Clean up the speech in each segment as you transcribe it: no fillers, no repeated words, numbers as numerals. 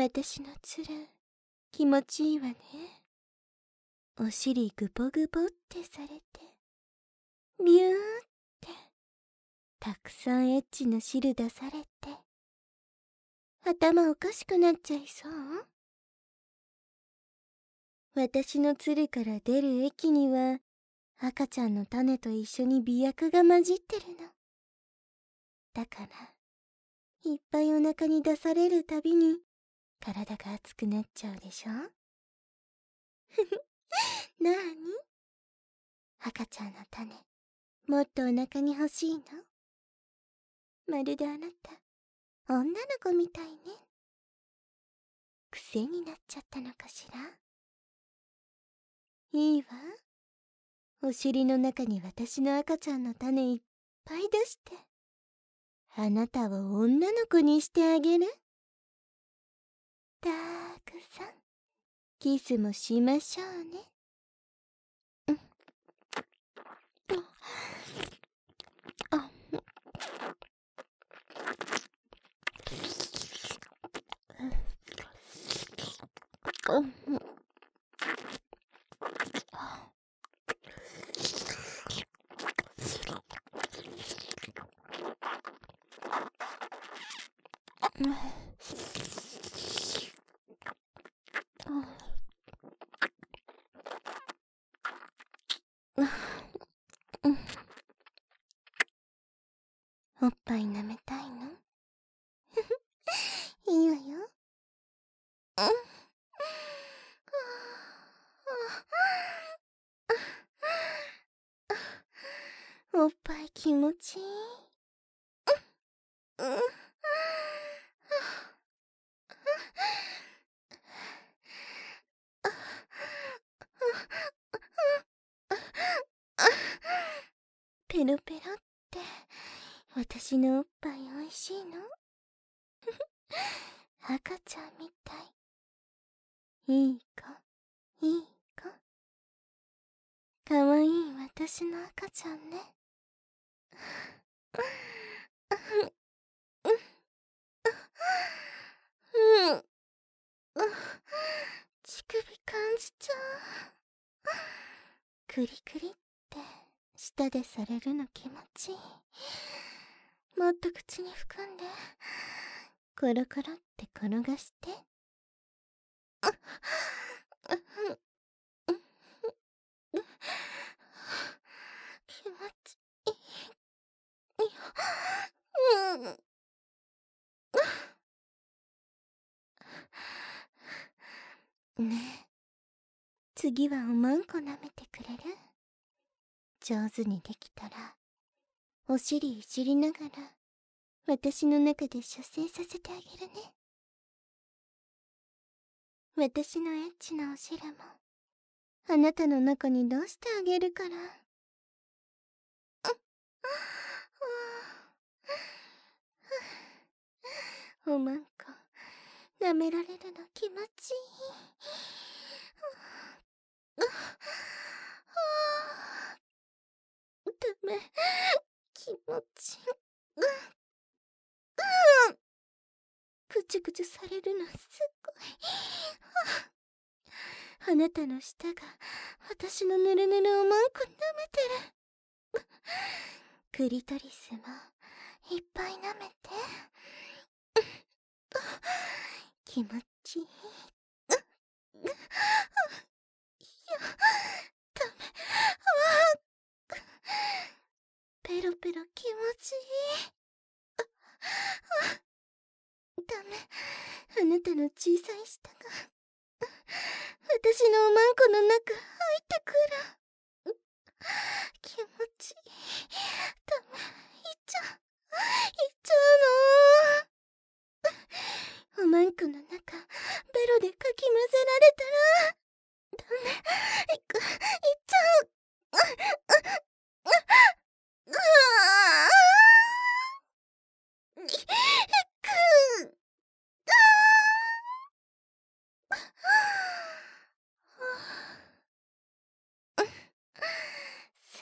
私のつる気持ちいいわね。お尻グポグポってされて、ビューってたくさんエッチな汁出されて、頭おかしくなっちゃいそう。私のつるから出る液には赤ちゃんの種と一緒に媚薬が混じってるの。だからいっぱいお腹に出されるたびに体が熱くなっちゃうでしょ。なーに、赤ちゃんの種もっとお腹に欲しいの？まるであなた女の子みたいね。癖になっちゃったのかしら。いいわ、お尻の中に私の赤ちゃんの種いっぱい出してあなたを女の子にしてあげる。たくさんキスもしましょうね。おっぱい舐めたいの？いいわよ。おっぱい気持ちいい。ペロペロって私のおっぱいおいしいの？赤ちゃんみたい。いい子、いい子。かわいい私の赤ちゃんね。乳首感じちゃう。クリクリって舌でされるの気持ちいい。もっと口に含んでコロコロって転がして。気持ちいい。ねえ、次はおまんこ舐めてくれる？上手にできたらお尻いじりながら私の中で射精させてあげるね。私のエッチなお汁もあなたの中に出してあげるから。おまんこ舐められるの気持ちいい。ダメ、気持ちいい。ぐちゅぐちゅされるのすごい。あなたの舌が私のぬるぬるおまんこ舐めてる。クリトリスもいっぱい舐めて。気持ちいい。ダメ。ペロペロ気持ちいい。ダメ、あなたの小さい舌が私のおまんこの中入ってくる。気持ちいい。ダメ、いっちゃうの。おまんこの中ベロでかき混ぜられたらダメ、いっちゃう。す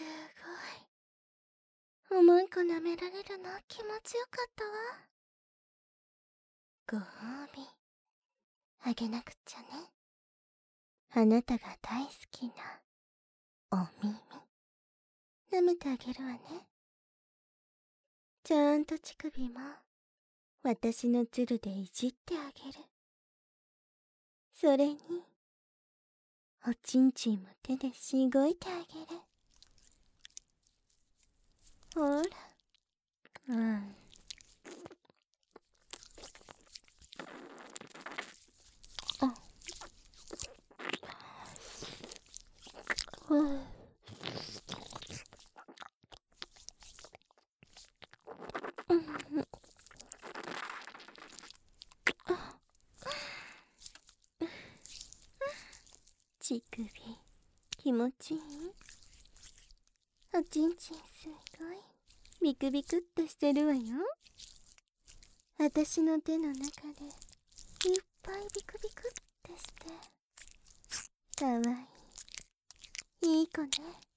ごい、おまんこ舐められるの気持ちよかったわ。ご褒美あげなくちゃね。あなたが大好きなお耳舐めてあげるわね。ちゃんと乳首も私のツルでいじってあげる。それにおちんちんも手でしごいてあげる。ほら、あ、乳首気持ちいい？おちんちんすごいビクビクっとしてるわよ。私の手の中でいっぱいビクビクってしてかわいいいい子ね。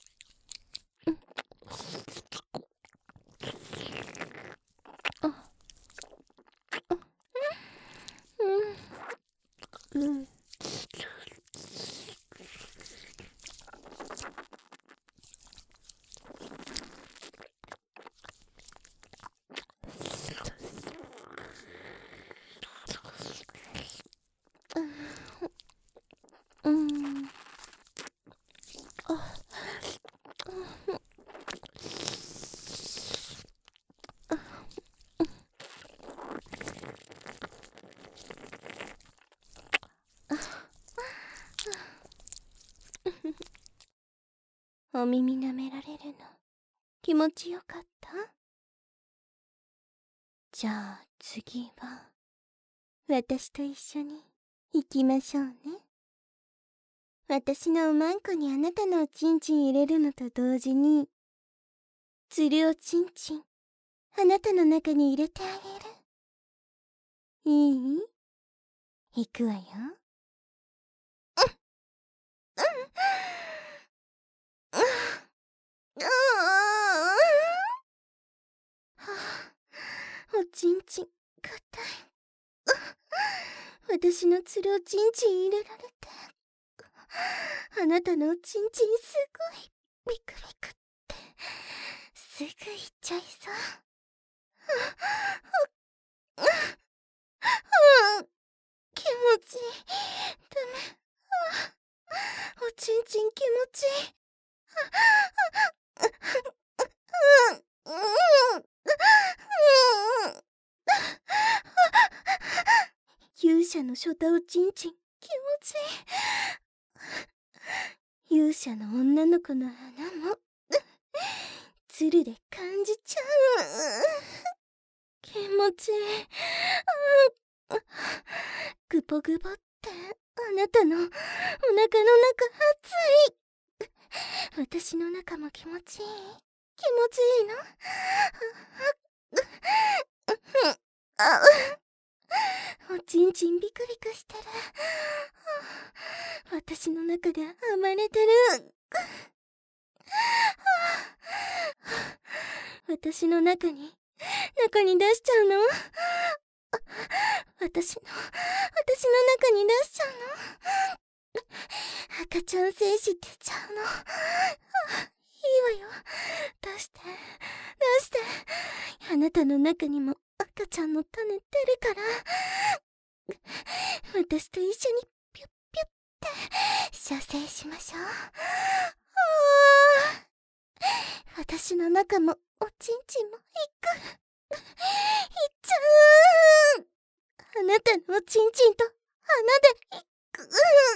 お耳舐められるの気持ちよかった？じゃあ次は私と一緒に行きましょうね。私のおまんこにあなたのおちんちん入れるのと同時につるおちんちんあなたの中に入れてあげる。いい？行くわよ。おちんちん硬い。私のつるおちんちん入れられて、あなたのおちんちんすごいビクビクってすぐいっちゃいそう。気持ちいい。ダメ。おちんちん気持ちいい。勇者のショタおちんちん気持ちいい。勇者の女の子の花もツルで感じちゃう。気持ちいい。グポグポってあなたのお腹の中熱い。私の中も気持ちいい。気持ちいいの？おちんちんビクビクしてる。私の中で暴れてる。私の中に出しちゃうの？私の中に出しちゃうの？赤ちゃん精子って言っちゃうの？いいわよ。出してあなたの中にも赤ちゃんの種出るから。私と一緒にピュッピュッって射精しましょう。私の中もおちんちんもいっちゃう。あなたのおちんちんと鼻でいく。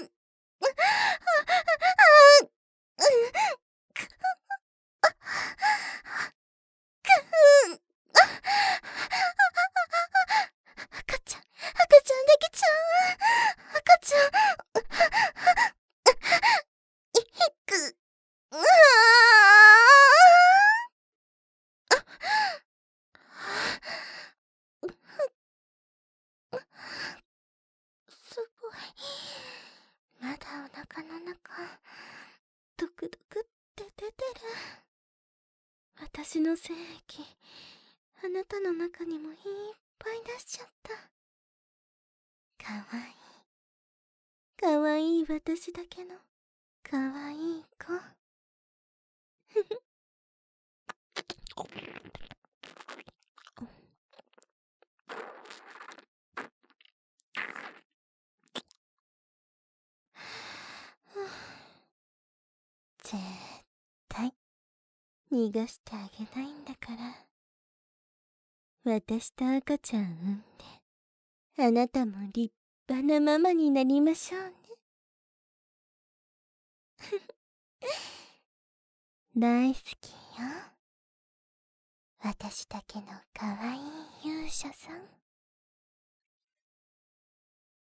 赤ちゃんできちゃう。赤ちゃんいく。すごい。まだお腹の中ドクドクって出てる。私の精液あなたの中にもいっぱい出しちゃった。かわいい。 かわいい私だけのかわいい子。絶対逃がしてあげないんだから。私と赤ちゃん産んで、あなたも立派なママになりましょうね。大好きよ。私だけのかわいい勇者さん。